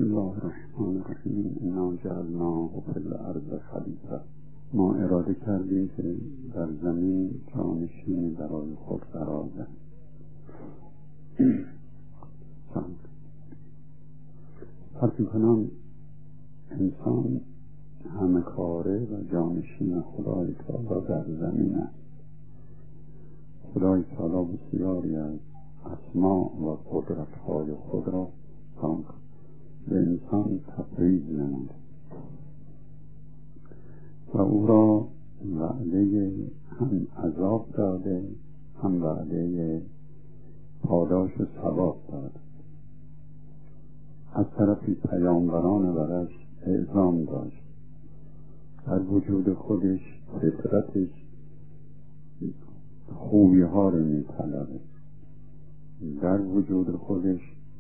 الله الرحمن الرحیم. انا جعلناه فی الارض خلیفه. ما اراده کردیم که در زمین جانشینی برای خود قرار دهیم. حتی کنم انسان همه کاره و جانشین خدای تعالی در زمین است. خدای تعالی بسیاری از اسماء و قدرت‌های خود را به انسان تفریض نموده و او را وعده هم عذاب داده، هم وعده پاداش و ثواب داده. از طرفی پیامبران برش اعزام داشت. در وجود خودش فطرتش خوبی ها رو می طلبه. در وجود خودش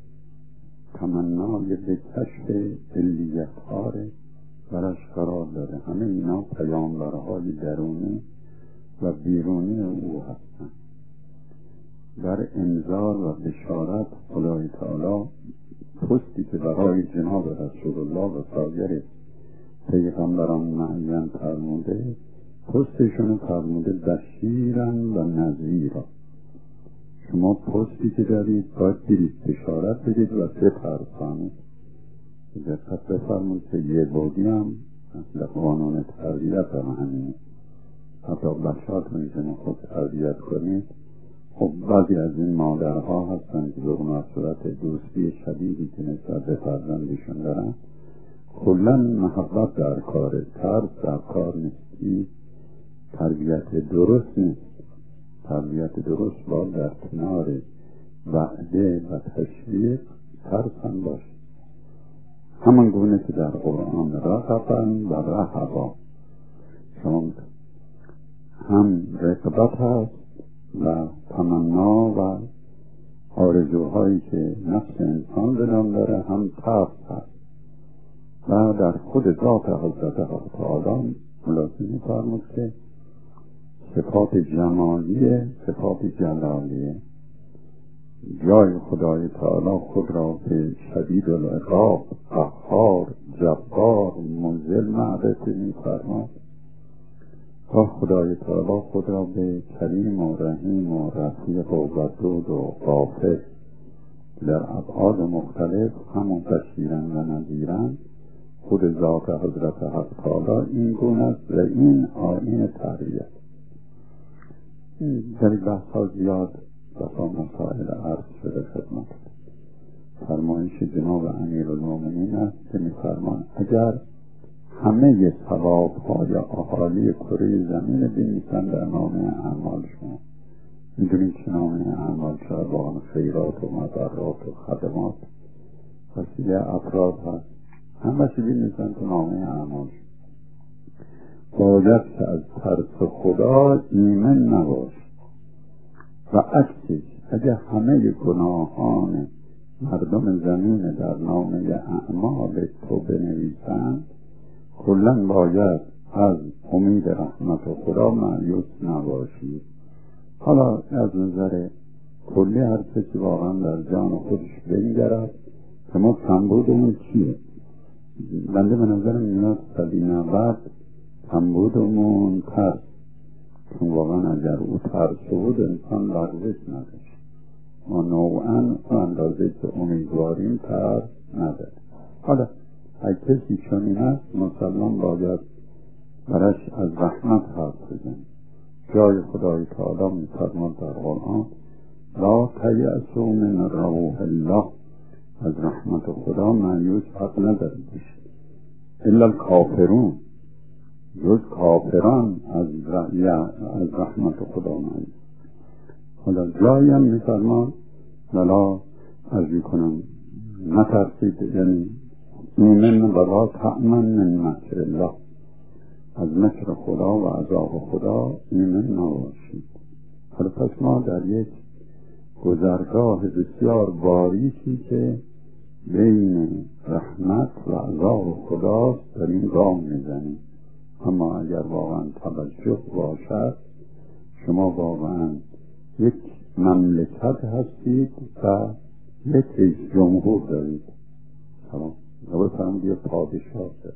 تمنای به کشف علیت ها رو برش قرار داره. همه اینا پیامبرهای درونی و بیرونی او هستند. در انذار و بشارت خدای تعالی پستی که برای جناب رسول الله و سایر پیغمبران معین فرموده، پستشون فرموده بشیرن و نذیرا. شما پستی که دارید باید برید بشارت بدید و بترسانید. دقت بفرمایید که یه بودی هم مثل قانون تربیت هم همینه. حتی بچه‌هاتون که خود تربیت کنید، خب بعضی از این مادرها هستن که به اون صورت دوستی شدیدی که نسبت به فرزندشون دارن، کلا محبت در کاره، ترس در کار نیست. تربیت درست نیست. تربیت درست باید در کنار وعده و تشویق ترس هم باشه. همان گونه که در قرآن رغبن و رهبا، شما هم رغبت هست و تمنا و آرزوهایی که نفس انسان بدان داره، هم ترس هست. و در خود ذات حضرت حق تعالی ملاحظه فرمود که صفات جمالیه، صفات جلالیه. جای خدای تعالی خود را به شدید العقاب، قهار، جبار، منزل معرفی می‌فرماد. و خدای تعالی خود را به کریم و رحیم و رفیق و ودود و غافر در ابعاد مختلف همون بشیرن و نذیرن. خود ذات حضرت حق تعالی این گونه است و این آیین تربیت. در بحث ها زیاد بسا مسائل عرض شده خدمت. فرمایش جناب امیرالمومنین است که می‌فرمایند اگر همه ثواب‌های اهالی کره زمین بنویسند در نامه اعمال شما، می‌دونید که نامه اعمال شما خیرات و مضرات و خدمات وسیله افراد هست، همه چی بنویسند تو نامه اعمال شما. باید که از ترس خدا ایمن نباش و عکسش اگر همه گناهان مردم زمین در نامه اعمال تو بنویسند، کلن باید از امید رحمت خدا مایوس نباشید. حالا از نظر کلی هر کسی واقعا در جان خودش بنگرد که ما کمبودمون چیه. بنده به نظرم میاد سبینا بعد کمبودمون ترس، چون واقعا اگر او ترس بود انسان لغزش نداشت. ما نوعا و اندازه که امیدواریم ترس نداریم. حالا اگه کسی چنین است مسلمان باید برش از رحمت حرف بزنیم. جای خدای تعالی می‌فرماید در قرآن لا تیأسوا من روح الله، از رحمت خدا مایوس حق ندارید الا الکافرون، جز کافران از رحمت خدا مایوس. حالا جایی هم می‌فرماید ولا عرض کنم نترسید، یعنی ایمن ولا تأمن من مکر الله، از مکر خدا و عذاب خدا ایمن نباشید. حالا پس ما در یک گذرگاه بسیار باریکی که بین رحمت و عذاب خداست در این گام میزنیم. اما اگر واقعا توجه باشد، شما واقعا یک مملکت هستید و یک رئیس جمهور دارید. یه پادشاه دارد.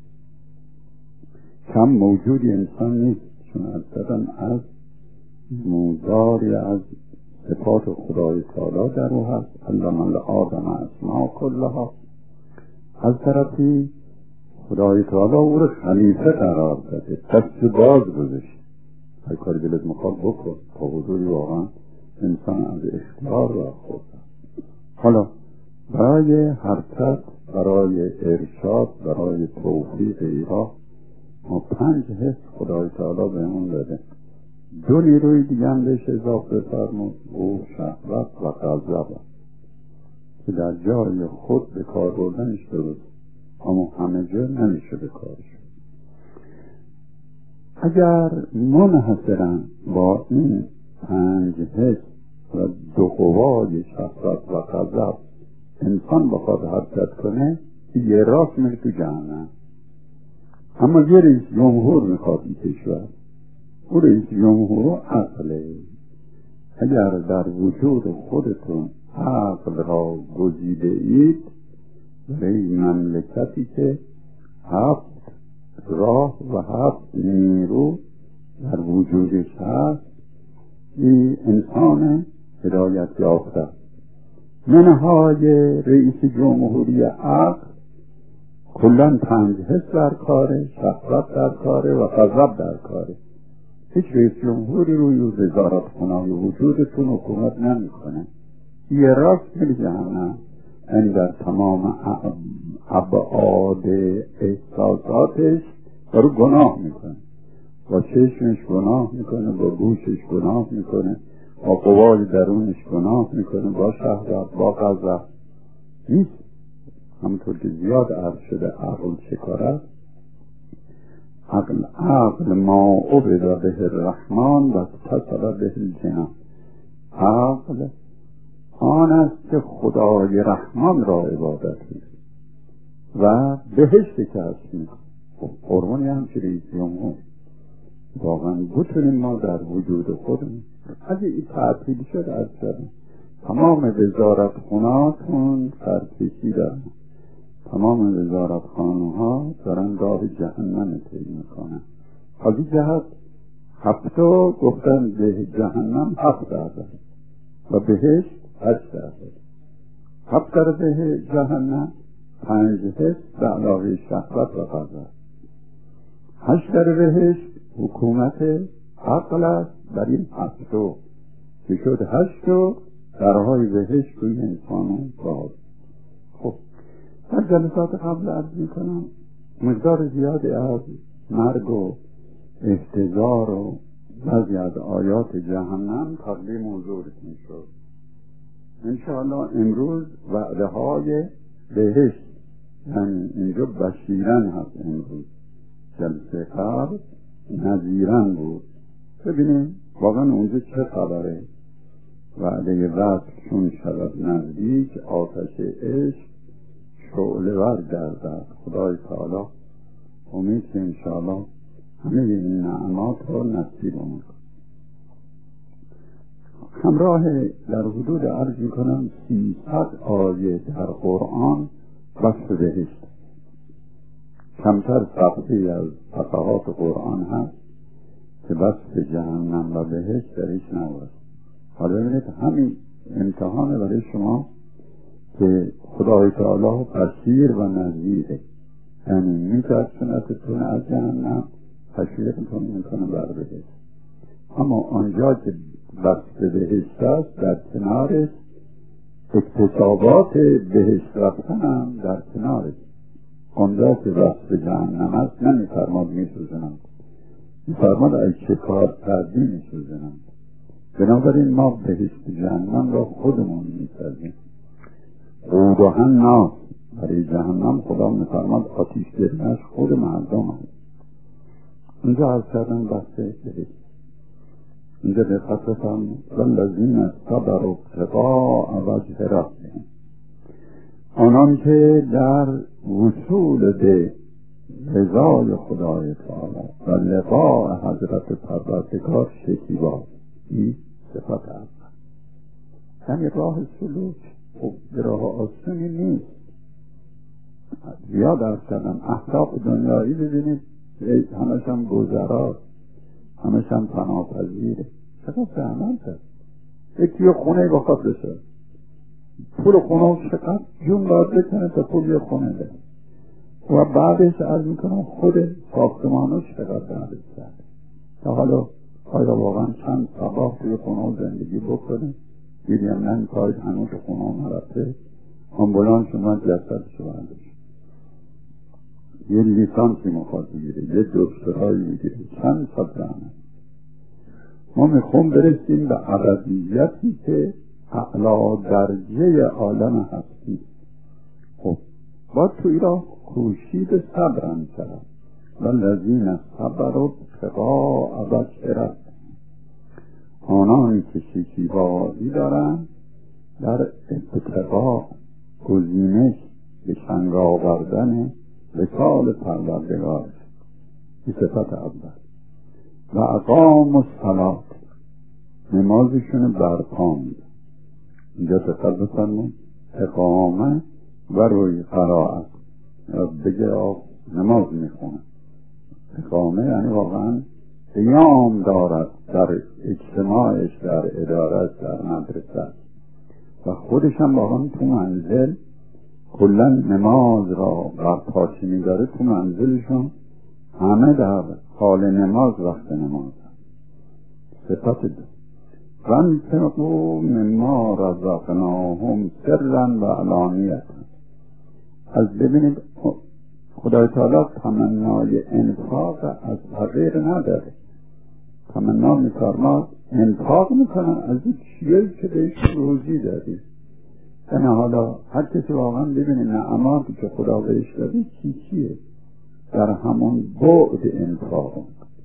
کم موجودی انسان نیست، چون از زدن از موزاری از صفات خدای تعالی در او هست. علم الآدم اسماء کلها. از طرفی خدای تعالی او رو خلیفه قرار داده، دست باز گذاشت، هر کاری دلت میخواد بکن، تا حضوری واقعا انسان از اختیار را خود. حالا برای حرکت، برای ارشاد، برای توفیق ایرا ما 5 حس خدای تعالی به اون داده. 2 نیروی دیگه هم بهش اضافه فرمود، او شهوت و غضب که در جای خود به کار بردنش درست، اما همه جا نمیشه به کارش. اگر منحصرا با این 5 حس و 2 قوای شهوت و غضب انسان بخواد حرکت کنه، یه راست میره تو جهنم. اما یه رئیس جمهور میخواد این کشور، او رئیس جمهور عقله. اگر در وجود خودتون عقل را گزیده اید برای مملکتی که 7 راه و 7 نیرو در وجودش هست، این انسان هدایت یافته. منهای رئیس جمهوری عقل کلن 5 حس در کاره، شهوت در کاره و غضب در کاره. هیچ رئیس جمهوری روی وزارتخانه‌های وجودتون حکومت نمیکنه. یه راست میره جهنم. یعنی در تمام ابعاد احساساتش داره گناه میکنه. با چشمش گناه میکنه، با گوشش گناه میکنه، با قوای درونش گناه میکنه، با شهوت، با غضب. نیست همونطور که زیاد عرض شده عقل شکارت. عقل ما عبد به الرحمن و اتصل به الجنان. عقل آن است که خدای رحمان را عبادت میکنه و بهشت کسب میکنه. قربانی همچه رئیس جمهور واقعا بتونیم ما در وجود خودمون اگه این تعطیل شد از شدن تمام وزارتخونهاتون سرکشی دارن، تمام وزارتخانه دارن راه جهنم طی میکنن. از این جهت 7 گفتن به جهنم 7% و بهشت 8%. 7 به جهنم 5 حس به علاوه شهوت و غضب. 8 بهشت حکومت عقل است بر این 7 که شد 8 درهای بهشت روی انسان باز. خب در جلسات قبل عرض میکنم مقدار زیادی از مرگ و احتضار و بعضی از آیات جهنم تقدیم حضورتون شد. انشاءالله امروز وعده های بهشت، یعنی اینجا بشیرن هست، امروز جلسه قبل نذیرن بود. ببینیم واقعا اونجا چه خبره. وعده وقت چون شود نزدیک آتش عشق شعله ور گردد. خدای تعالی امید که انشاءالله همه این نعمات رو نصیبمون کنه. همراه در حدود عرض میکنم 300 آیه در قرآن وصف بهشت. کمتر صفحه از صفحات قرآن هست که وصف جهنم و بهشت درش نبود. حالا ببینید همین امتحان برای شما که خدای تعالی بصیر و نذیره، یعنی میترسونتتون از جهنم، تشویقتون میکنه بر بهشت. اما آنجا که وصف بهشت است در کنارش اکتسابات بهشت رفتن هم در کنارش. آنجا که وصف جهنم است نمیفرماد میسوزنند، میفرماد از چه کار کردی میسوزنند. بنابراین ما بهشت جهنم را خودمون میسازیم. قودها الناس، برای جهنم خدا میفرماد آتیش گرمش خود مردم هست. اونجا عرض کردن بحث بهشت. اینجا دقت بفرمایید والذین صبروا ابتغاء وجه ربهم، آنان که در وصول به رضای خدای تعالی و لقاء حضرت پروردگار شکیبا. این صفت اول، یعنی راه سلوک. خب راه آسانی نیست، زیاد عرض کردم اهداف دنیایی ببینید همش هم گذرات، همش هم پناهپذیره. چقدر زحمت هست. یکی خونه بخواد بشه، پول خونه چقدر جون باید بکنه تا پول یه خونه ده، و بعدش عرض میکنم خود ساختمانش چقدر بعدش کرده. تا حالا آیا واقعا چند سباه توی خونه زندگی بکنه؟ دیدیم نه کارید هنوز خونه نرفته، آمبولانس اومد جسدشو برداشت، یه لیسانسی مخواد بگیره، یه دکترایی بگیره، چند سال زحمت. ما میخوام برسیم به ابدیتی که اعلی درجه عالم هستی. خب باید تو ایران کوشید صبرن کرد و لذین صبروا ابتغاء وجه ربهم، آنانی که شکیبایی دارن در ابتغاء گزینش به چنگ آوردن وصال پروردگار، این صفت اول. و اقاموا الصلاة، نمازشون برپا می‌دن. اینجا دقت بفرمایید، اقامه و روی قرائت، بگه نماز میخونه. اقامه یعنی واقعا قیام دارد در اجتماعش، در ادارش، در مدرسه، و خودش هم واقعا تو منزل کلا نماز را برپاشی می‌داره. تو منزلشون همه در حال نماز، وقت نماز. صفت دو، وانفقوا مما رزقناهم سرا و علانیة. از ببینید خدای تعالی تمنای انفاق از فقیر نداره. تمنا می‌فرماد انفاق میکنن از این چیزی که بهش روزی دادی. یعنی حالا هر کسی واقعا ببینید نعماتی که خدا بهش داده چیه در همون بعد انفاق.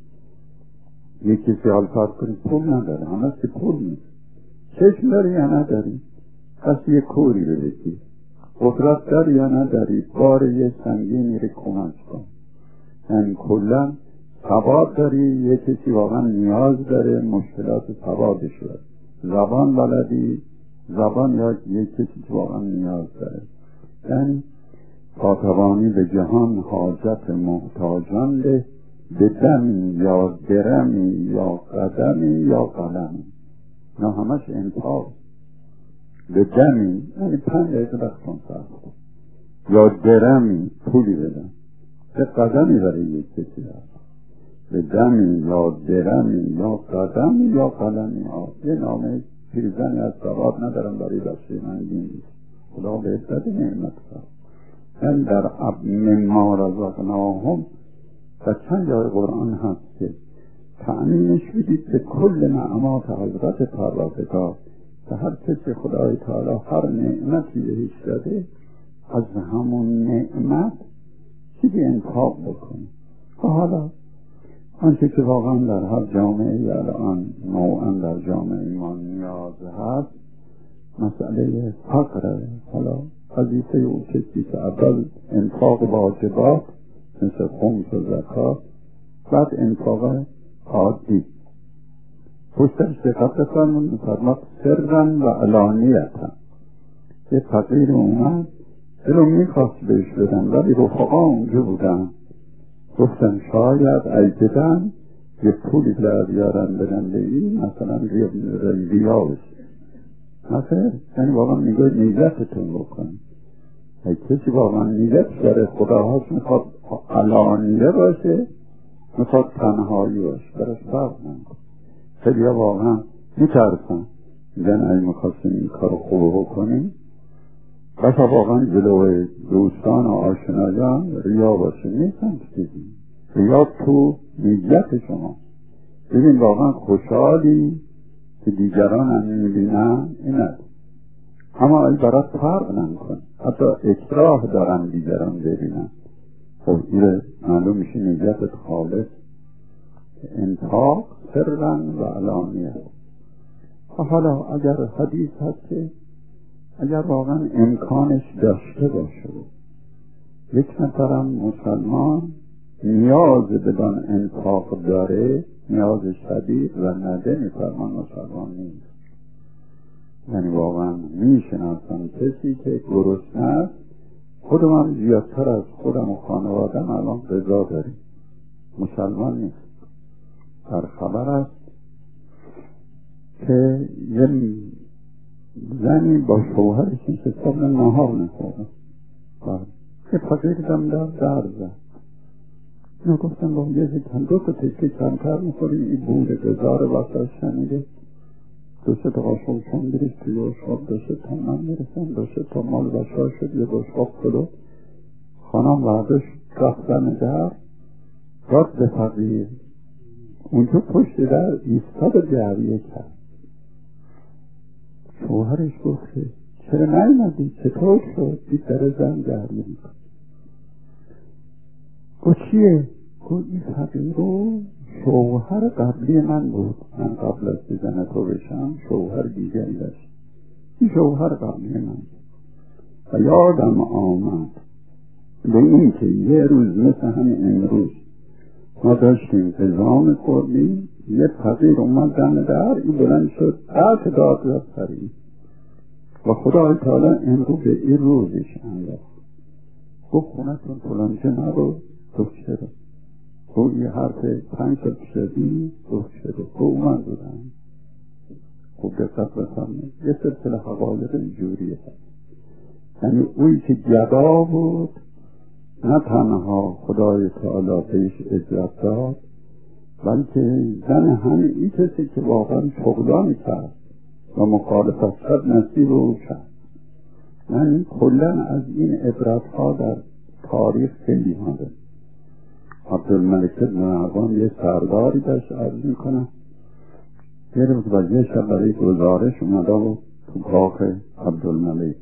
یک کسی حال فرض کنید پول نداره، همه که پول نیست، چشم داری یا نداری، پس یه کوری رو بکی، قدرت داری یا نداری، بار یه سنگینی رو کمک کن. یعنی کلا ثواب داری، یه کسی واقعا نیاز داره، مشکلات ثوابش رو زبان بلدی، زبان یا یه کسی که واقعا نیاز داره. یعنی پاتوانی به جهان حاجت محتاجان ده، به دمی یا درمی یا قدمی یا قلمی. نه همش انفاق. به دمی یعنی 5 دقیقه وقتون صرف کن، یا درمی پولی بدن، به قدمی برای یک کسی هست، به دمی یا درمی یا قدمی یا قلمی. یه نامه پیرزنی از ثواب ندارم برای بچه من نیست، خدا بهتر نعمت کرد. یعنی در مما رزقناهم و چند جای قرآن هست که تأمینش بدید به کل نعمات حضرت پروردگار، که هر کسی خدای تعالی هر نعمتی بهش داده از همون نعمت چیزی انفاق بکنه. و حالا آنچه که واقعا در هر جامعه الان نوعا در جامعه ما نیاز هست مسئله فقره. حالا وظیفه او کسی که اول انفاق واجبات مثل خمس و زکات، بعد انفاق عادی، پشتش دقت بفرمایید می‌فرماد سرا و علانیتا. یه فقیر اومد دلو میخواست بهش بدن، ولی رفقا اونجا بودن، گفتن شاید ایدن یه پولی در بیارن بدن بگی مثلا ریا بشه. مثلا یعنی واقعا میگه نیتتون بکن. ای کسی واقعا نیت داره خداهاش میخواد علانیه باشه، میخواد تنهایی باشه، براش فرق نمیکنه. خیلی ها واقعا میترسن، میگن ای میخواستیم این کار خوب بکنیم بس واقعا جلوی دوستان و آشنایان ریا باشه. نیستن چیزی، ریا تو نیت شما. ببین واقعا خوشحالی که دیگران هم میبینن اینه، اما این برات فرق نمیکن، حتی اکراه دارن دیگران ببینن. خب این معلوم میشه نیتت خالص، انفاق سرا و علانیه. حالا اگر حدیث هست که اگر واقعا امکانش داشته باشه یک نفرم مسلمان نیاز بدان انفاق داره، نیاز شدید و نده، میفرمان مسلمان نیست. یعنی واقعا میشناسن کسی که گرسنه است خودم هم زیادتر از خودم و خانوادم الان رضا داریم، مسلمان نیست. در خبر است که یه زنی با شوهرش حساب نهار میخوره، که فقیردم در زد. اینو گفتم با یه دو تا تکه کمتر میخوری، این بود گذار وقتا شنیده 2 تا قاشق چون بریز توی بشقاب 2 تا من میرسن 2 تا مال بشار شد، یه بشقاب کلو خانم وردش رفتن در داد به فقیر. اونجا پشت در ایستاد جعبیه کرد. شوهرش گفت چرا نیومدی؟ چطور شد؟ دید در زن جعبیه میکن. گفت چیه؟ گفت این فقیر رو شوهر قبلی من بود، من قبل از که زن تو بشم شوهر دیگری داشت، این شوهر قبلی من. و یادم آمد به این که یه روز مثل همین امروز ما داشتیم غذا خوردیم، یه فقیر اومد دم در، این بلند شد قطع داد زد سریع و خدای تعالی امروز به این روزش انداخت. گفت خونتون فلانجه نرو. گفت چرا؟ گفت یه حرف 5 سال پیشدی. گفت چرا؟ گفت اومد بودن. خوب دقت بفرمایید، یه سلسله حقایق اینجوریه. یعنی اوی که گدا بود نه تنها خدای تعالی بهش عزت داد، بلکه زن همین این کسی که واقعا شغلانی کرد و مخالفت شد نصیب او کرد. یعنی کلن از این عبرت ها در تاریخ خیلی هاده. عبدالملک بن مروان یه سرداری داشت، عرض میکنم یه روز و یه شب برای گزارش اومده بود تو کاخ عبدالملک.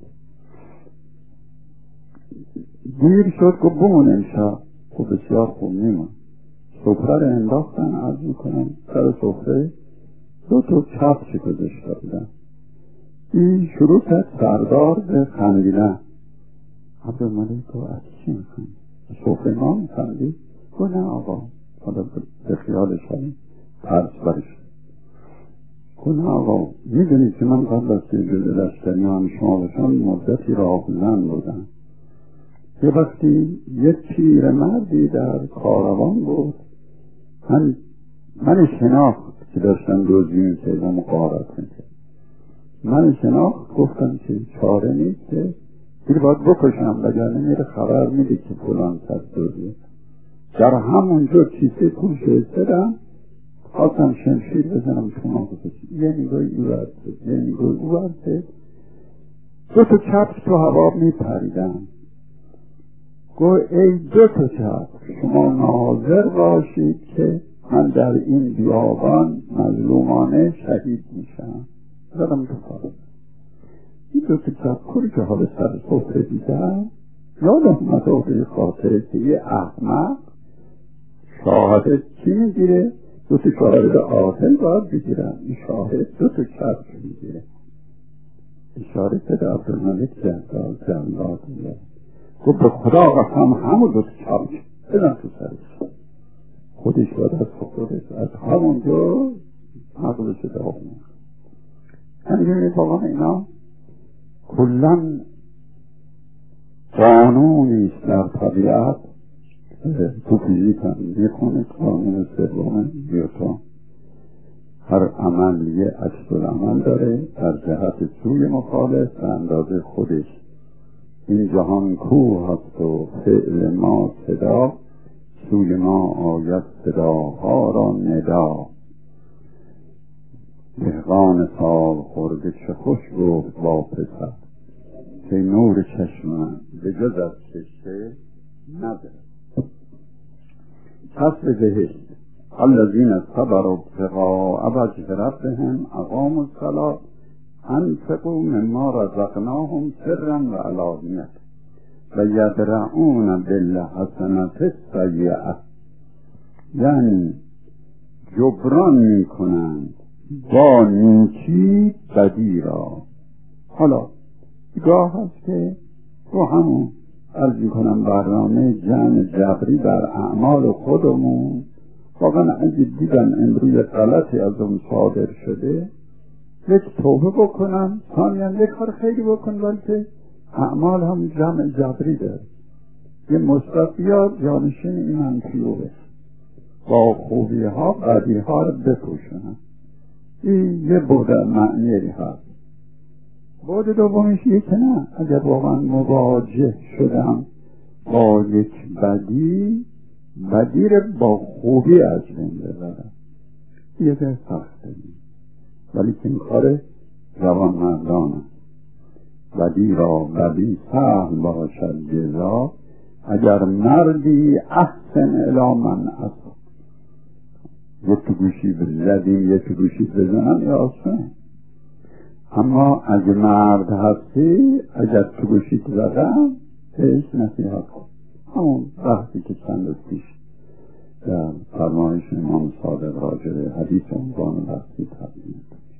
دیر شد که بمون امشب. خب بسیار خوب نیمان. سفره رو انداختن، عرض میکنم سر سفره 2 تا کفش گذاشته بودن. این شروع کرد سردار به خندیدن. عبدالملک گفت از چی میخند؟ سفره ما میخندی؟ گفت نه آقا، حالا به خیالش هایی پرس برش. گفت نه آقا، میدونید که من قبل از که جز لشکریان شما باشم مدتی راهزن بودم. یه وقتی یه پیر مردی در کاروان بود، من شناخت که داشتن روزی میکرد و مقارات میکرد. من شناخت، گفتم که چاره نیست که دیگه باید بکشم، وگرنه میره خبر میده که فلان کس روزی. در همونجا کیسه پول شستدم، خواستم شمشیر بزنم شما بکشید. یه نگاه او ورده، یه نگاه او ورده، 2 تا کفش تو هوا میپریدن. گفت ای 2 تا کفش، شما ناظر باشید که من در این بیابان مظلومانه شهید میشم. زدم تو کار. این 2 تا کفش که حال سر سفره دیدم، یادم اومده به خاطر که یه احمق شاهد چی میگیره؟ 2 تا شاهد عاقل باید بگیرن. این شاهد 2 تا کفش میگیره. اشاره که در عبدالملک جلال میگه. گفت به خدا قسم همون 2 تا کفش بدن تو سرش. خودش باید از خودش از همونجا عقلش داغ میگه. همینجوری واقعا اینا کلن قانونیست در طبیعت. تو فیزیک هم میخونه قانون سوم نیوتن، هر عمل یه عکس العمل داره در جهت سوی مخالف به اندازه خودش. این جهان کوه هست و فعل ما صدا، سوی ما آید صداها را ندا. دهقان سال خورده چه خوش گفت با پسر، که نور چشم من به جز از چشته نداره. پس به بهشت الذین صبروا ابتغاء وجه ربهم اقاموا الصلاة انفقوا مما رزقناهم سرا و علانیة و یدرؤون بالحسنة السیئة. یعنی جبران میکنند با نیکی بدی را. حالا گاه هست که رو همون عرض میکنم برنامه جمع جبری در اعمال خودمون واقعا اگه دیدم امروز غلطی از اون صادر شده یک توبه بکنم، ثانیاً یک کار خیلی بکن، بلکه اعمال هم جمع جبری داره. یه مثبت بیاد جانشین این منفی رو بشه، با خوبی ها بدی ها رو بپوشونن. این یه بود معنی هست. بود دومیش یه که نه، اگر واقعا مواجه شدم با یک بدی رو با خوبی از بین ببرم، یه که سخته، ولی که این کار جوان مردانه. بدی را بدی سهل باشد جزا، اگر مردی احسن الی من اصلا. یه تو گوشی بزدیم یه تو گوشی بزنم یا آسان، اما اگه مرد هستی اگر تو گوشی زدم پیش نصیحت کن. همون بحثی که چند روز پیش در فرمایش امام صادق راجع به حدیث عنوان بحثی تبدیل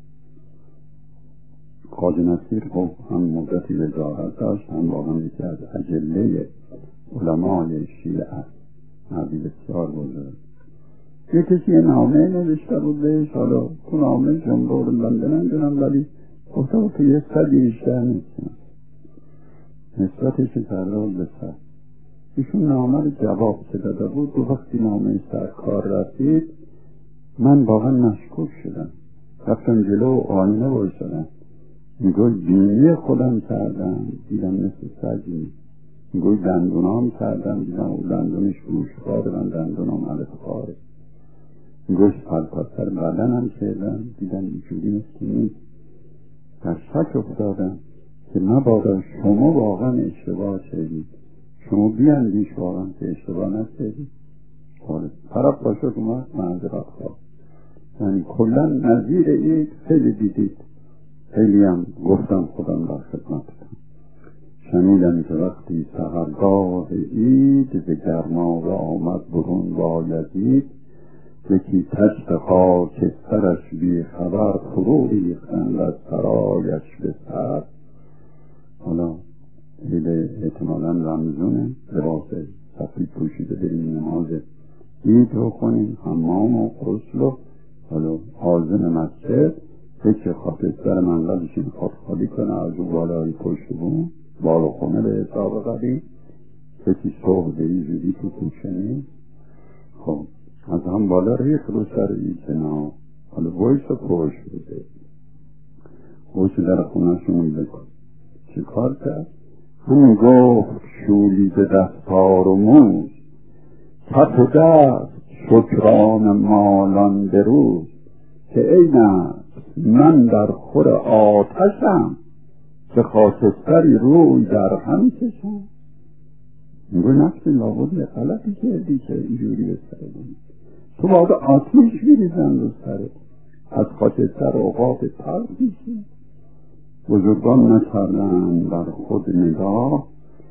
خواجه نصیر خب هم مدتی وزارت داشت، هم واقعا یکی از اجله علمای شیعه است، مردی بسیار بزرگ. یه کسی یه نامه نوشته بود بهش، حالا تو نامه جمهور بنده نمیدونم، ولی گفته بود که یه صدی بیشتر نیستم، نسبتش کرده بود به صد. ایشون نامه رو جواب که داده بود، و وقتی نامه سر کار رسید من واقعا مشکوک شدم، رفتم جلو آینه بایستادم، میگوی بینی خودم کردم دیدم مثل سگی، میگوی دندونام کردم دیدم او دندونش گوشخواره، من دندونام علف خاره، میگوی پلپاتر بدنم کردم دیدم اینجوری مثل نیست. در شک افتادم که مبادا شما واقعا اشتباه کردید، شما بیاندیش واقعا که اشتباه نکردید. حالا طرف باشه که ما معذرت خواه، یعنی کلا نظیر این خیلی دیدید. خیلی هم گفتم خودم در خدمتتم. شنیدم که وقتی سحرگاه عید ز گرمابه آمد برون با یزید، یکی تشت خاکسترش بی خبر فرو ریختند از سرایش به سر. حالا عید احتمالا رمضونه، لباس سفید پوشیده بریم نماز عید رو کنیم، حمام و غسل و حالا آذان مسجد، یکی خاکستر منقلش این خواب خالی کنه از اون بالای پشت بون بالا خونه به حساب قدیم، یکی صبح به این جوری تو کوچه نیست. خب از هم بالا ریخ رو سر این سنا، حالا بایست و پوش بوده بایست در خونه شون بکن. چه کار کرد؟ همون گفت شولی به دستار و موز، کف و دست شکران مالان بروز، که ای نفس من در خور آتشم، که خاکستری روی در هم کشم. میگوی نفسی لابد یه غلطی کردی که اینجوری به سر بودی، تو باید آتیش بیریزن رو سرت، از خاکستر اوقات تر بیشی. بزرگان نکردن در خود نگاه،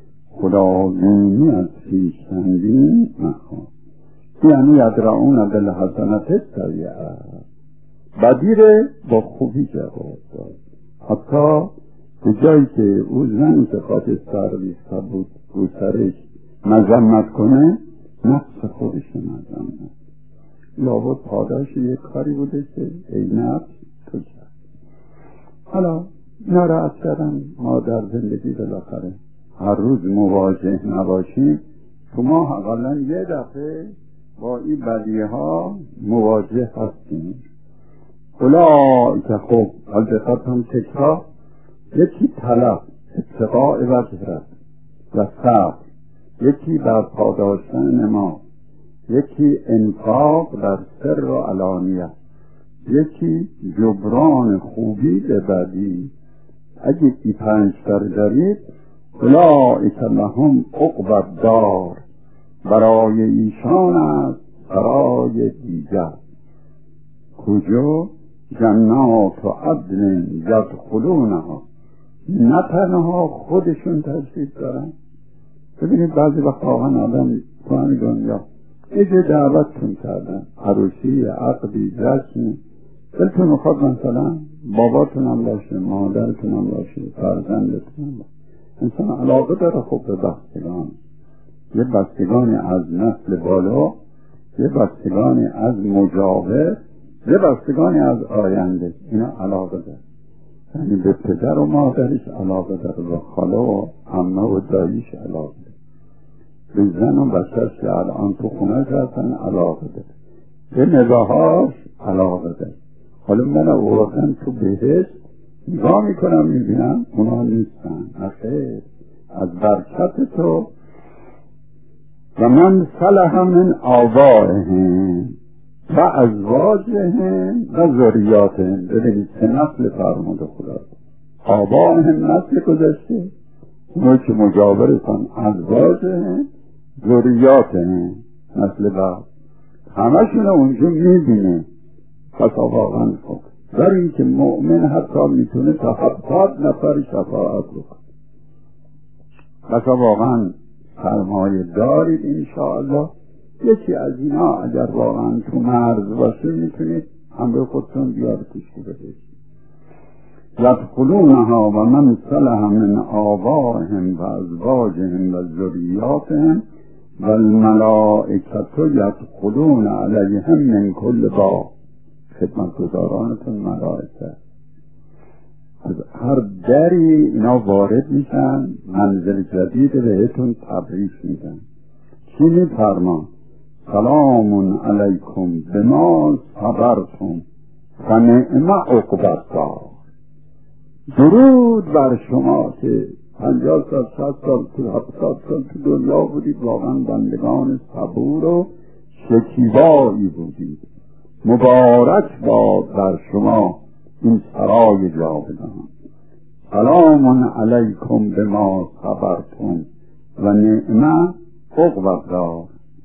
خداوینی از خویشتندی مخواه. یعنی یدرعون بالحسنة السیئة، بدی با خوبی جواب داد. حتی به جایی که او زن که خاکستر ریخته بود رو سرش مذمت کنه، نفس خودش مذمت. لابد پاداش یک کاری بوده که ای نفس تو کرد. حالا ناراحت کردن ما در زندگی بالاخره هر روز مواجه نباشیم، تو ما حقلا یه دفعه با این بدیه ها مواجه هستیم. اولای که خوب البته هم تکرار، یکی طلب اتقاء وجهت و صبر، یکی برپاداشتن نماز، یکی انفاق در سر و علانیت، یکی جبران خوبی به بدی. اگه ای 5 تا دارید، اولئک لهم عقبی الدار، برای ایشان است برای دیگر. کجا؟ جنات و عدن یدخلونها، نه تنها خودشون تشریف دارن. ببینید بعضی وقت واقعا آدم تو همین دنیا یه دعوتتون کردن، عروسی، عقدی، جشنی، دلتون میخواد مثلا باباتون هم باشه، مادرتون هم باشه، فرزندتون هم باشه. انسان علاقه داره خب به بستگان، یه بستگانی از نسل بالا، یه بستگانی از مجاور، یه بستگانی از آینده، اینا علاقه داره. یعنی به پدر و مادرش علاقه داره، به خاله و عمه و داییش علاقه داره، به زن و بچه‌ش که الان تو خونه هستن علاقه داره، به نگاهاش علاقه داره. حالا من واقعا تو بهشت نگاه میکنم میبینم اونا نیستن. آخه از برکت تو و من صلح من آبائهم و ازواجهم و ذریاتهم. ببینید سه نسل فرموده خدا. آبائهم نسل گذشته، اونو که مجاورتان، ازواجهم، ذریاتهم نسل بعد، همشون اونجا میبینه. پس واقعا خود در این که مؤمن حتی میتونه تا 70 نفر شفاعت بکنه. پس واقعا سرمایه دارید انشاءالله. یکی از اینا اگر واقعا تو مرز باشه میتونید همراه خودتون بیارتش که بهشت. یدخلونها و من صلح من آبائهم و ازواجهم و ذریاتهم و الملائکة یدخلون علیهم من کل باب. خدمتگزارانتون ملائکه از هر دری اینا وارد میشن، منزل جدید بهتون تبریک میدن. چی میفرمان؟ سلام علیکم بما صبرتم فنعم عقبی الدار. درود بر شما که 50 سال 60 سال تو 70 سال تو دنیا بودید، واقعا بندگان صبور و شکیبایی بودید. مبارک باد بر شما این سرای جاودان. سلام علیکم بما صبرتم و نعم عقبی الدار.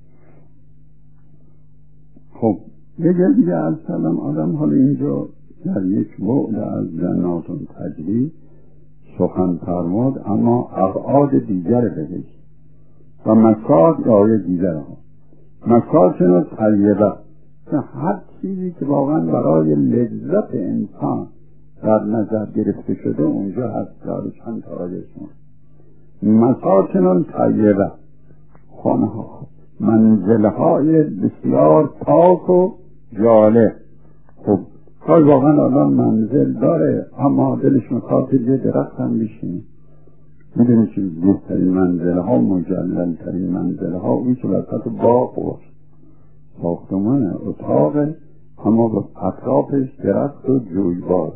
خب دیگه از سلام آدم حالا اینجا در یک بعد از جنات تجری سخن فرمود، اما ابعاد دیگر بهشت و مساک آیه دیگر ها. مساکن طیبه که هر چیزی که واقعا برای لذت انسان در نظر گرفته شده اونجا هست. داره چند تا آیه شما. مساکن طیبه، خانه ها، منزل های بسیار پاک و جالب. خب خواهی واقعا آدم منزل داره اما دلش میخواد یه درخت هم بشینه. میدونی چیز بهترین منزل ها، مجلل ترین منزل ها اون که وسط باغ و ساختمان اتاق اما با اطرافش درخت و جویبار.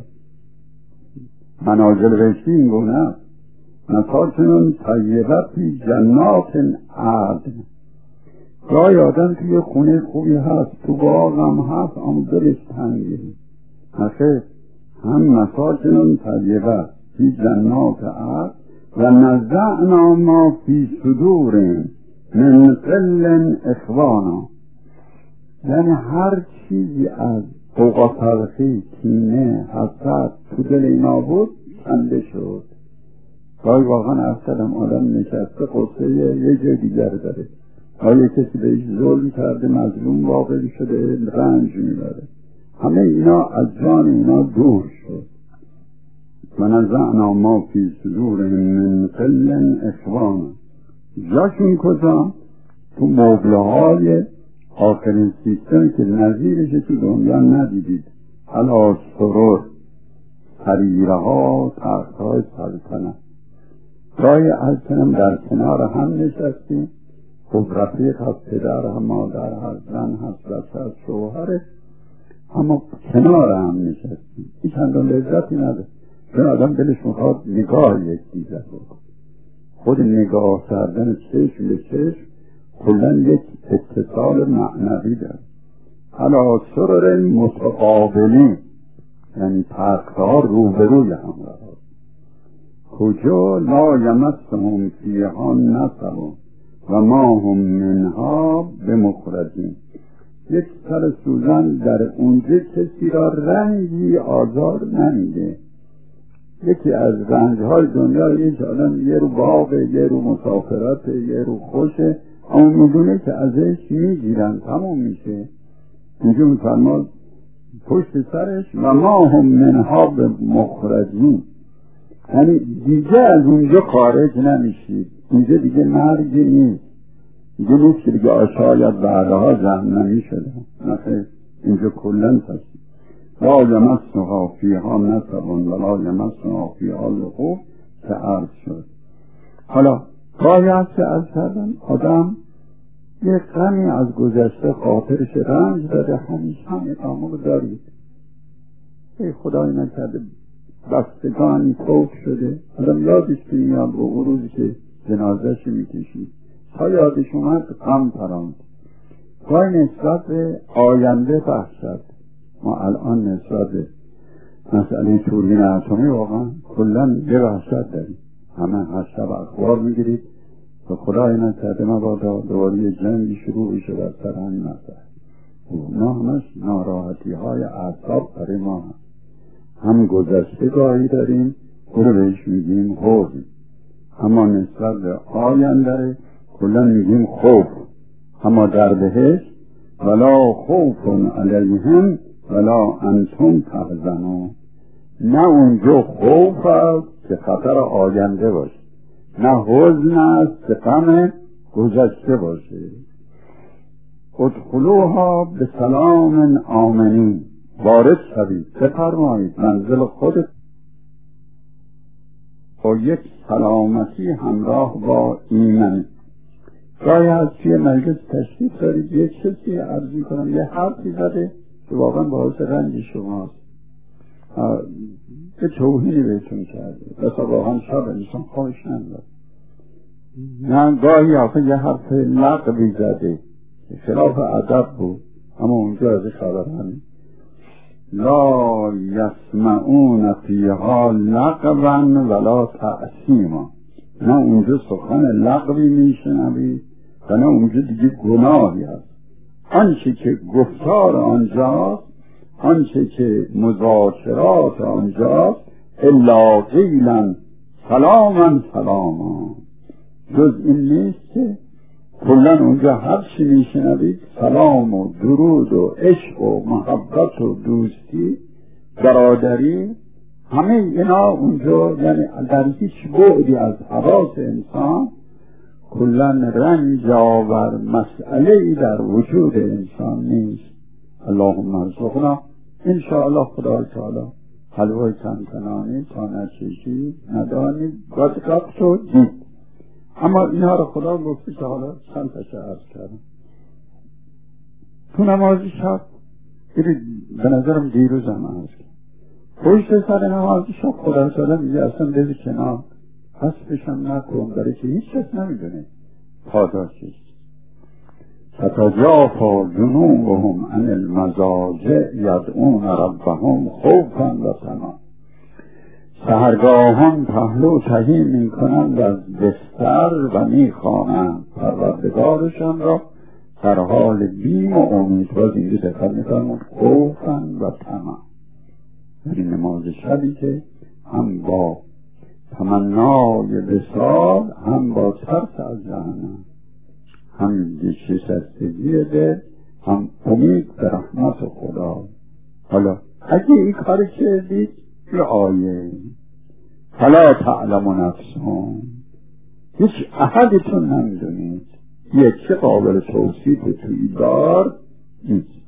منازل بهشتی این گونه است. مساکن طیبه فی جنات عدن. گاهی آدم توی خونه خوبی هست، تو باغ هم هست، اما دلش تنگه. آخه هم مساکن طیبه فی جنات عدن و نزعنا ما فی صدورهم من غل اخوانا. یعنی هر چیزی از قوقا تلخی، کینه، حسد تو دل اینا بود کنده شد. گاهی واقعا اصلا آدم نشسته قصه یه جای دیگر داره، آیا کسی بهش ظلم کرده، مظلوم واقع شده، رنج میبره. همه اینا از جان اینا دور شد. و نزعنا ما فی صدورهم من غل اخوانا. جاشون کجا؟ تو مبله های آخرین سیستم که نظیرش تو دنیا ندیدید. علی سرور، سریره ها، تخت های سلطنت. گاهی از کنم در کنار هم نشستیم. خب رفیق هست، پدر هم، مادر هست، زن هست، بچه هست، شوهره، اما کنار هم نشستیم. این چندان لذتی نداره. چون آدم دلش میخواد نگاه یک دیگر بکن. خود نگاه کردن چشم به چشم کلن یک اتصال معنوی داره. علی سرر متقابلی، یعنی تختها روبروی هم راه. کجا لا یمسهم فیها نصب و ما هم منها بمخرجین. یک سر سوزن در اونجا کسی را رنجی آزار نمیده. یکی از رنجهای دنیا یک آدم یه رو باغه، یه رو مسافرت، یه رو خوشه، اما میدونه که ازش میگیرن، تمام میشه. اینجا میفرماد پشت سرش و ما هم منها بمخرجین، یعنی دیگه از اونجا خارج نمیشید. اینجا دیگه مرگی نیست، دیگه نیست که دیگه شاید بعدها جهنمی شده. مثلا اینجا کلن هست. لا یمسها فیها نصب ولا یمسها فیها لغوب که عرض شد. حالا گاهی هست که عرض کردن آدم یک غمی از گذشته خاطرش رنج داده، همیشه هم ادامه رو دارید. ای خدای نکرده بستگانی فوت شده، آدم یادش که میاد و روزی که جنازهش میکشید تا یادش اومد غم پراند. گاهی نسبت به آینده بحثد. ما الان نسبت به مسئله توربین اتمی واقعا کلا یه وحشت داریم. همه هر شب اخبار میگیرید و خدای نکرده مبادا دوباره یه جنگی شروع بشه بر سر همین مسئله. اونا همش ناراحتی های اعصاب برای ما هم گذشته گاهی داریم برو بهش میگیم حزن، اما نسبت به آینده کلا میگیم خوف. اما در بهشت ولا خوف علیهم ولا انتم تحزنون، نه اونجا خوف است که خطر آینده باشه، نه حزن است که غم گذشته باشه. ادخلوها به سلام آمنین، وارد شوید بفرمایید منزل خودت با یک سلامتی همراه با ایمن. گاهی از توی مجلس تشریف دارید یک کسی عرضی کنم یه حرفی زده که واقعا باعث رنج شماست، به توهینی بهتون کرده، بسا واقعا شب انسان خواهش ندارد. نه گاهی آخه یه حرف لغوی زده خلاف ادب بود، اما اونجا ازش خبر همین لا یسمعون فیها لغوا ولا تأثیما، نه اونجا سخن لغوی میشنوید و نه اونجا دیگه گناهی هست. آنچه که گفتار آنجاست، آنچه که مذاکرات آنجاست، الا قیلا سلاما سلاما، جز این نیست که کلن اونجا هر چی میشنوید سلام و درود و عشق و محبت و دوستی برادری، همه اینا اونجا، یعنی در هیچ بعدی از حواس انسان کلن رنج آور مسئله ای در وجود انسان نیست. اللهم ارزقنا انشاءالله خدای تعالی حلوای کنکنانی تا نچشید ندانید بدقب شد دید. اما اینها رو خدا گفته که حالا چند تشه عرض کردم. تو نماز شب به نظرم دیروز هم عرض کردم، پشت سر نماز شب خدا تعالی میگه اصلا بذار کنار، حسبشم نکن، برای که هیچ کس نمیدونه پاداشش. فتجافی جنوبهم عن المضاجع یدعون ربهم خوفا و طمعا، سحرگاهان پهلو تهی می کنند از بستر و می خوانند پروردگارشان را در حال بیم و امید. باز اینجا دقت می‌فرمایید خوفا و طمعا، این نماز شبی که هم با تمنای وصال هم با ترس از جهنم، هم شکستگی دل، هم امید به رحمت خدا. حالا اگه این کار کردید یه آیه فلا تعلم نفسهم، هیچ احدتون نمیدونید، یکی قابل توصیف توی دار نیست.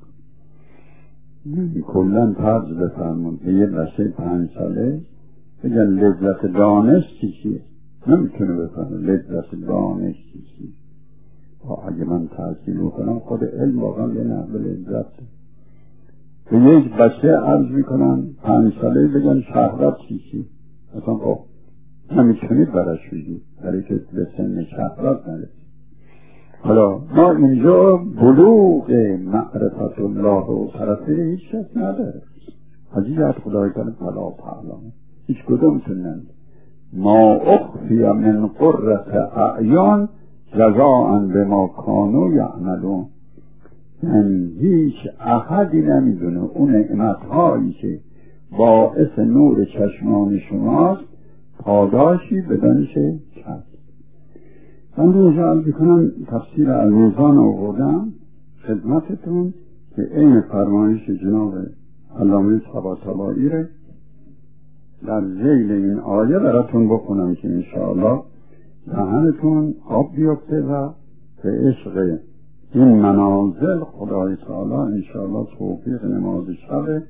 کلن طرز بفرمون که یه بچه 5 ساله بگن لذت دانش چیه، نمیتونه بفرمون لذت دانش چیه. اگه من تحصیل بکنم خود علم واقعا یه نحوه لذت. به یک بچه عرض میکنن 5 ساله بگن شهوت چیه، اصلا خب نمیتونید براش بگید، برای که به سن شهوت نرسید. حالا ما اینجا بلوغ معرفت الله و طرفه هیچ کس نداره. حجیت خدای کنه فلا تعلم، هیچ کدومتون نداره. ما اخفی من قرة اعیان جزاء بما کانوا یعملون، یعنی هیچ احدی نمیدونه اون نعمتهایی که باعث نور چشمان شماست پاداشی بدانشه کرد. من روزه عرض کنم تفسیر الروزان آوردم خدمتتون که این فرمایش جناب علامه طباطبایی رو در ذیل این آیه براتون بخونم که انشاءالله ذهنتون آب بیفته و به عشق این منازل خدای تعالی انشاءالله توفیق نماز شب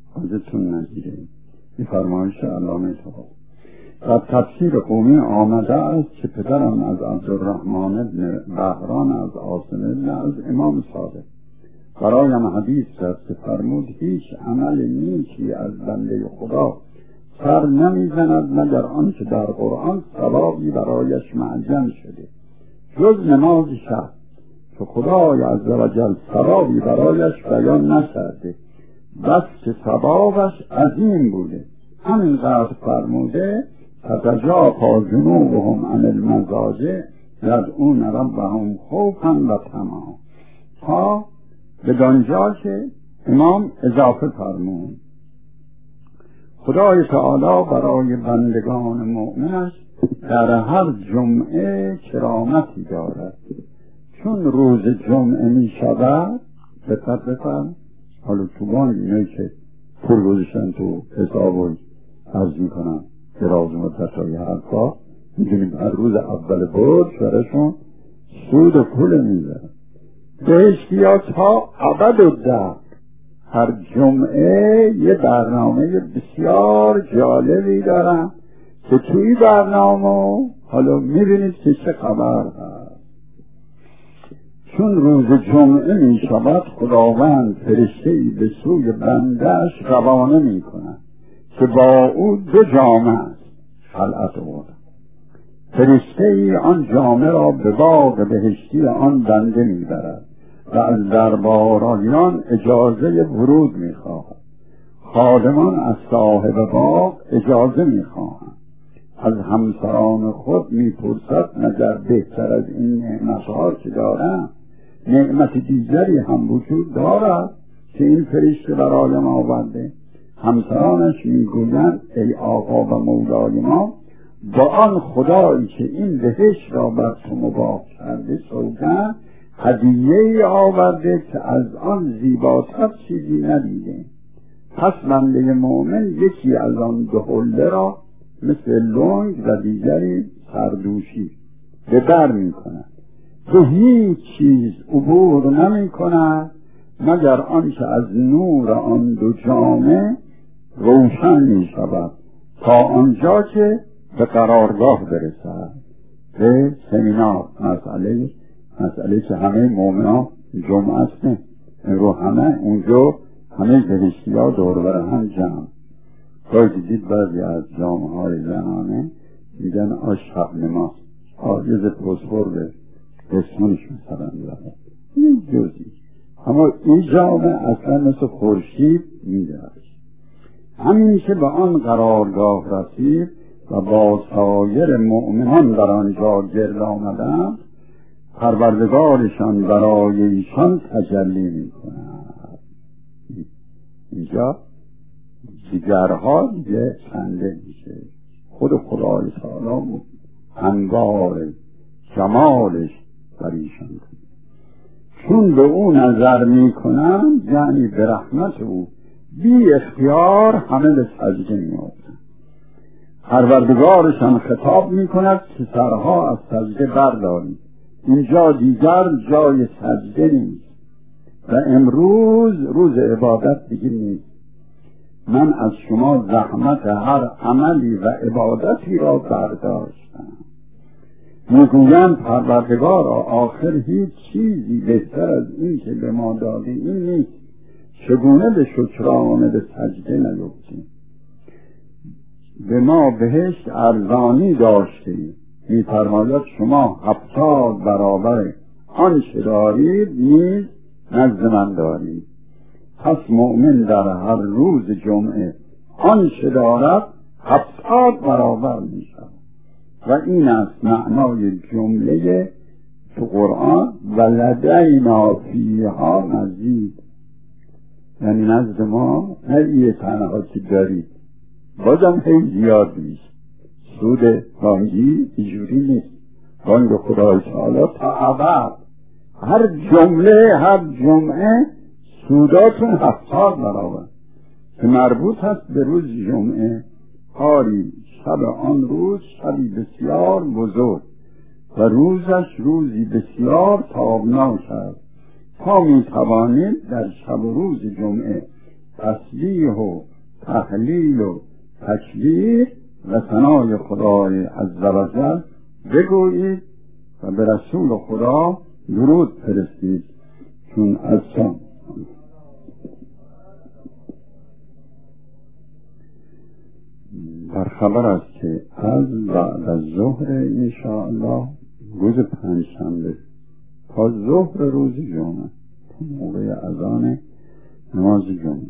حاجتون نگیره. این فرمایش علامه طحاوی. در تفسیر قومی آمده است که پدرم از عبدالرحمن بن بهران از عاصم بن از امام صادق برایم حدیث کرد که فرمود هیچ عمل نیکی از بنده خدا سر نمیزند مگر آنچه در قرآن ثوابی برایش معجم شده جز نماز شب که خدای عزوجل ثوابی برایش بیان نکرده بس که ثوابش عظیم بوده. همینقدر فرموده تتجافی جنوبهم عن المضاجع یدعون ربهم خوفا و طمعا تا بدانجا که امام اضافه فرمود خدای تعالی برای بندگان مؤمنش در هر جمعه کرامتی دارد. چون روز جمعه می شود دقت بفرمایید، حالا تو بانک اینایی که پول گذاشتن تو حساب و عرض میکنن دراز مدت‌های حرفا، میدونیم هر روز اول برج براشون سود و پول میذارن. بهشتیا تا ابد و دهر هر جمعه یه برنامه بسیار جالبی دارن که توی برنامه حالا میبینید که چه خبر هست. چون روز جمعه می شود خداوند فرشته‌ای به سوی بنده‌اش روانه می کند که با او دو جامه است خلعت او. فرشته‌ای آن جامه را به باغ بهشتی آن بنده می برد و از درباریان اجازه ورود می خواهد. خادمان از صاحب باغ اجازه می خواهند. از همسران خود می پرسد مگر بهتر از این نعمت‌ها که دارم نعمت دیگری هم وجود دارد که این فرشته برایم آورده؟ همسرانش میگویند ای آقا و مولای ما با آن خدایی که این بهشت را بر تو مباح کرده سوگند هدیه‌ای آورده که از آن زیباتر چیزی ندیده. پس بنده مؤمن یکی از آن دو حله را مثل لنگ و دیگری سردوشی به در می کند. به هیچ چیز عبور نمی کند مگر آنچه از نور آن دو جامه روشن می شود تا آنجا که به قرارگاه برسد، به سمینار. مسئله که همه مؤمنان جمعه است نه رو همه اونجا همه بهشتی ها دور بر هم جمع. باید دید بعضی از جامعه های زنانه میگن شب نماز آجز پسفور به قسمانش مثلا داره این جزی، اما این جامعه اصلا مثل خورشید میدهد. همین که به آن قرارگاه رسید و با سایر مؤمنان در آنجا گرد آمدند پروردگارشان برای ایشان تجلی می کند. اینجا دیگرها دیگه خنده میشه. خود خدای تعالی انوار جمالش بر ایشان کنه. چون به او نظر می کنند یعنی به رحمت او بی اختیار همه به سجده می افتند. پروردگارشان خطاب می کند که سرها از سجده بردارید، اینجا دیگر جای سجده نیست و امروز روز عبادت دیگه نیست. من از شما زحمت هر عملی و عبادتی را برداشتم. میگویند پروردگارا آخر هیچ چیزی بهتر از این که به ما دادی این نیست، چگونه به شکرانه به سجده نیفتیم؟ به ما بهشت ارزانی داشتیم. میفرماید شما 70 برابر آنچه دارید نیز نزد من دارید. پس مؤمن در هر روز جمعه آنچه دارد 70 برابر می شود و این است معنای جمله تو قرآن ولدینا فیها مزید، یعنی نزد ما نه یه تنها که دارید بازم خیلی زیاد نیست. سود بانگی اینجوری نیست. بانگ خدای تعالی تا ابد هر جمعه سوداتون 70 برابر که مربوط هست به روز جمعه. کاری شب آن روز شبی بسیار بزرگ و روزش روزی بسیار تابناک است تا می توانید در شب و روز جمعه تسبیح و تهلیل و تکبیر و ثنای خدای عزوجل بگویید و به رسول خدا درود فرستید، چون از شام در خبر است که از بعد از ظهر انشاءالله روز پنجشنبه تا ظهر روز جمعه تا موقع اذان نماز جمعه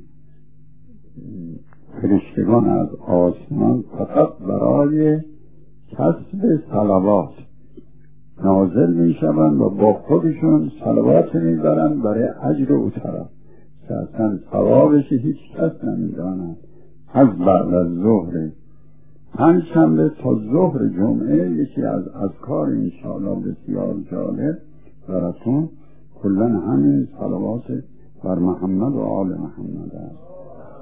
فرشتگان از آسمان فقط برای کسب صلوات نازل می شوند و با خودشون صلوات می برند برای اجر او طرف که اصلا ثوابش هیچ کس نمی داند. از بعد از ظهر پنجشنبه تا ظهر جمعه یکی از اذکار انشاءالله بسیار جالب براتون کلن همین صلوات بر محمد و آل محمد است.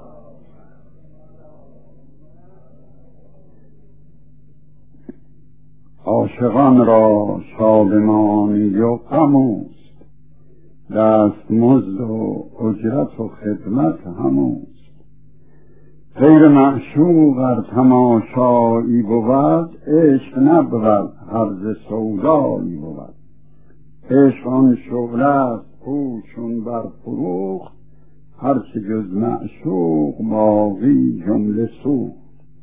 عاشقان را شادمانی و غموست، دستمزد و اجرت و خدمت هموست. غیر معشوق ار تماشایی بود، عشق نبود هرز سودایی بود. عشق آن شغل است کو چون بر فروخت، هرچه جز معشوق باقی جمله سوخت.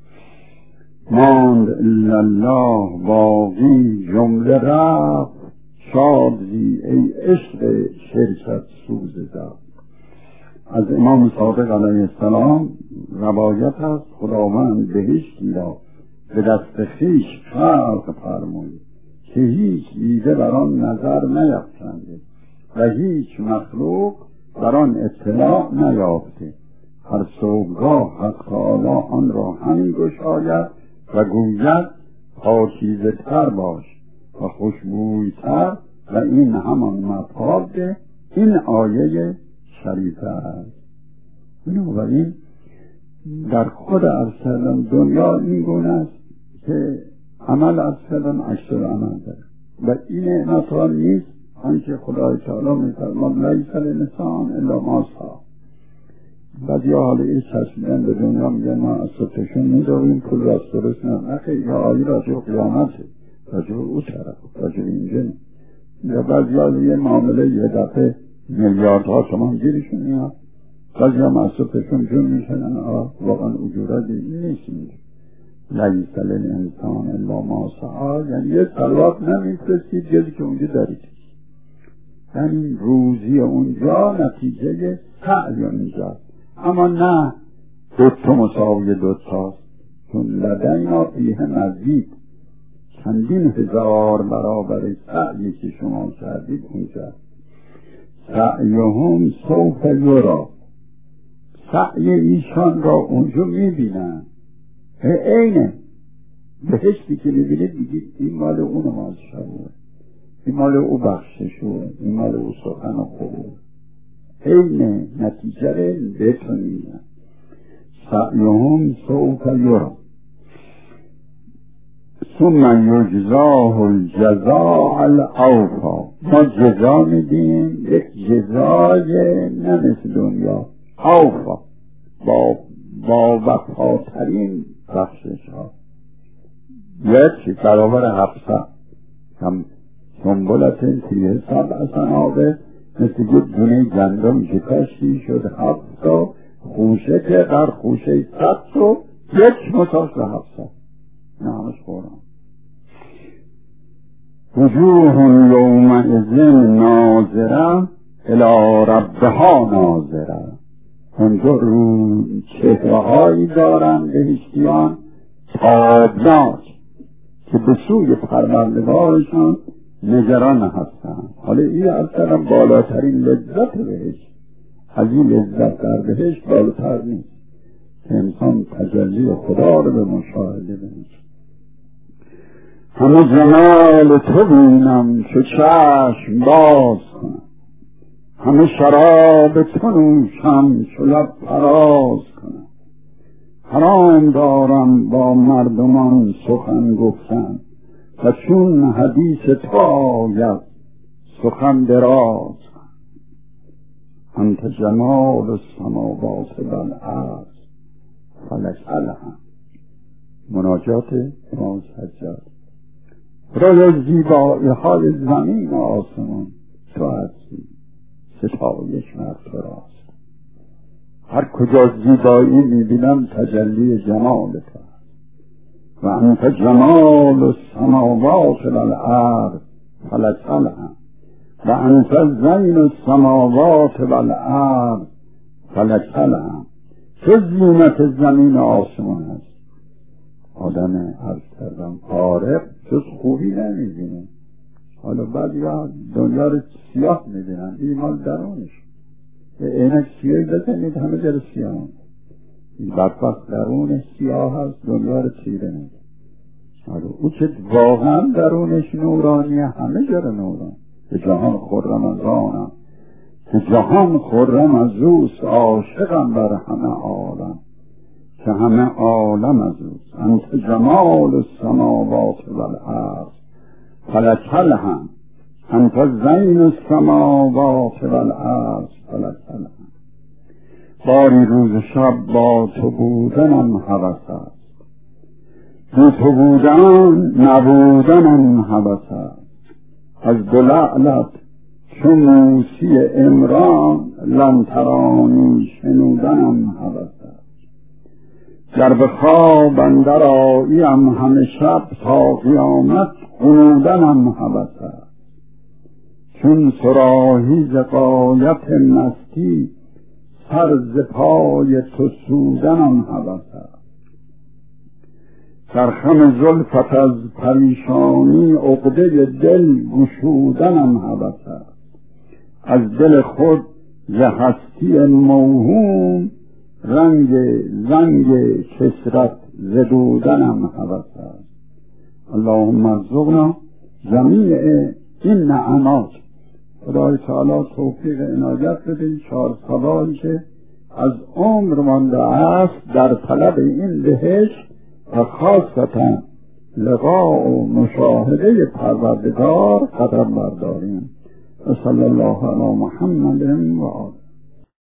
ماند الا الله باقی جمله رفت، شاد زی ای عشق شرکت سوز زفت. از امام صادق علیه السلام روایت است خداوند بهشتی را به دست خویش خلق فرمود که هیچ دیده بر آن نظر نیفکنده و هیچ مخلوق بر آن اطلاع نیافته. هر صبحگاه حق تعالی آن را همی گشاید و گوید پاکیزه تر باش و خوشبویتر و این همان مفاد این آیه شریفه است. بنابراین در خود ارسلم دنیا این گونه است که عمل ارسلم اکثر عمل داره و این نعمت ها نیست آنچه خدای تعالی می‌فرماید لیس للانسان الا ما سعی. بعد یا حالا این چشمیدن به دنیا میگن ما از ستشون میداریم پول راست درست نخیر یا آیی راجع قیامته راجع او طرف راجع اینجا یا بعد یه معامله یه دفعه میلیاردها تومان گیرشون میاد بعد یا معصوبشون جون میشنن واقعا اجورت نیست اینجا لیس للانسان الا ما سعی، یعنی یه صلوات نمیفرستید جزی که اونجا دارید، یعنی روزی اونجا نتیجه سعی اونجا. اما نه دوتا مساوی دوتاست، چون لدینا فیه مزید چندین هزار برابر سعی که شما کردید اونجا. سعیهم سوف یرا، سعی ایشان را اونجا میبینن. اینه بهشتی که میبینید میگید این مال اون نماز شبوه، این مال او بخششوه، این مال او سخن خوبه. اینه نتیجه رو بهتون میگن. سعیهم سوف یرا ثم یجزاه الجزاء الاوفی. ما جزا میدیم یک جزای نه مثل دنیا، اوفا با وفاترین بخشش ها. یک برابر 700 هم سنبولت فیه 7 سنابه، مثل یک دونه گندم که کاشتی شد 7 خوشه که در خوشه 100 یک متاش به 700 نه همش قرآن. وجوه یومئذ ناظره الی ربها ناظره. اونجا رو چهره‌هایی دارن بهشتیان تابناک که به سوی پروردگارشان نگران هستند. حالا این اصلا بالاترین لذت بهشت، از این لذت در بهشت بالاتر نیست که انسان تجلی خدا رو به مشاهده بنشد. همه جمال تو بینم چو چشم باز کنم، همه شراب تو نوشم چو لب فراز کنم. حرام دارم با مردمان سخن گفتن و چون حدیث تو آید سخن دراز کنم. انت جمال السماوات و الارض فلجعلها. مناجات امام سجاد. خدایا زیبایی های زمین و آسمان تو هستی، ستایش بر تو راست. هر کجا زیبایی میبینم تجلی جمال تو و انت جمال السماوات و الارض فلجعلها و انت زین السماوات و الارض فلجعلها. چه زینت زمین و آسمان هست. آدم عرض کردم فارغ جز خوبی نمیبینه. حالا بعد یا دنیا رو سیاه میبینن، این مال درونش. اینک سیاهی بزنید همه جر سیاه. این بدبخت درونش سیاه هست، دنیا رو تیره میبینه. حالا او که واقعا درونش نورانیه، همه جر نوران. به جهان خرم از آنم که جهان خرم از اوست، عاشقم بر همه عالم که همه عالم از اوست. انت جمال السماوات و الارض فلجعلها انت زین السماوات و الارض فلجعلها. باری روز شب با تو بودنم هوس است، بی تو بودن نبودنم هوس است. از دو لعلت چون موسی عمران لن ترانی شنودنم هوس است. گر به خواب اندر آییم همه شب تا قیامت غنودنم هوس است. چون صراحی ز غایت مستی سر ز پای تو سودنم هوس است. در خم زلفت از پریشانی عقده دل گشودنم هوس است. از دل خود ز هستی موهوم رنگ زنگ کسرت زدودنم هوس است. اللهم ارزقنا جمیع این نعمات. خدای تعالی توفیق عنایت بده. 4 سوالی که از عمر مانده است در طلب این بهشت و خاصتا لقاء و مشاهده پروردگار قدم برداریم. و صلی الله علی محمد و آله.